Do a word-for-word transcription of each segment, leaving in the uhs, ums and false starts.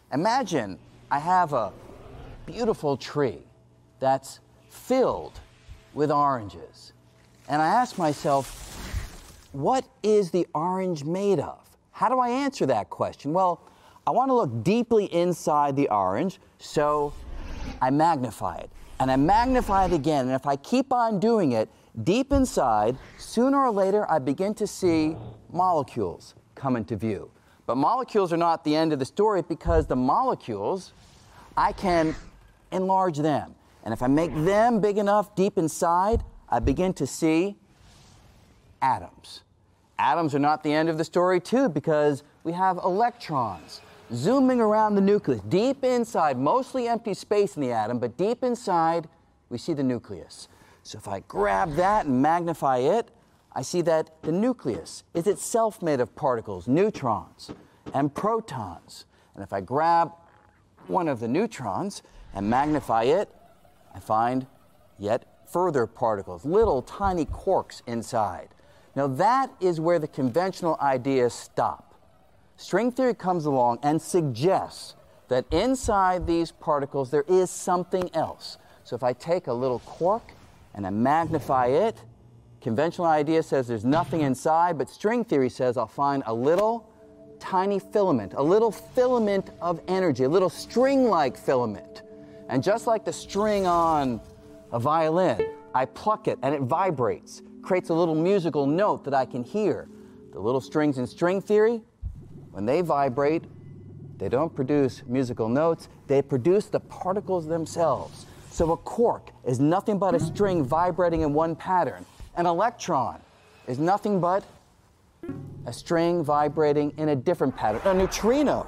Imagine I have a beautiful tree that's filled with oranges. And I ask myself, what is the orange made of? How do I answer that question? Well, I want to look deeply inside the orange, so I magnify it. And I magnify it again, and if I keep on doing it, deep inside, sooner or later, I begin to see molecules come into view. But molecules are not the end of the story, because the molecules, I can enlarge them. And if I make them big enough deep inside, I begin to see atoms. Atoms are not the end of the story, too, because we have electrons zooming around the nucleus. Deep inside, mostly empty space in the atom, but deep inside, we see the nucleus. So if I grab that and magnify it, I see that the nucleus is itself made of particles, neutrons and protons. And if I grab one of the neutrons and magnify it, I find yet further particles, little tiny quarks inside. Now that is where the conventional ideas stop. String theory comes along and suggests that inside these particles there is something else. So if I take a little quark and I magnify it, conventional idea says there's nothing inside, but string theory says I'll find a little tiny filament, a little filament of energy, a little string-like filament. And just like the string on a violin, I pluck it and it vibrates, creates a little musical note that I can hear. The little strings in string theory, when they vibrate, they don't produce musical notes, they produce the particles themselves. So a quark is nothing but a string vibrating in one pattern. An electron is nothing but a string vibrating in a different pattern. A neutrino,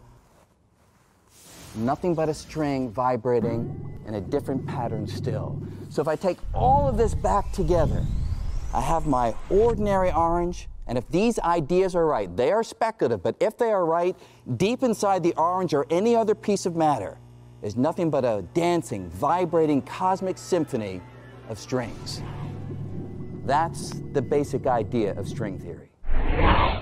nothing but a string vibrating in a different pattern still. So if I take all of this back together, I have my ordinary orange, and if these ideas are right, they are speculative, but if they are right, deep inside the orange or any other piece of matter is nothing but a dancing, vibrating cosmic symphony of strings. That's the basic idea of string theory.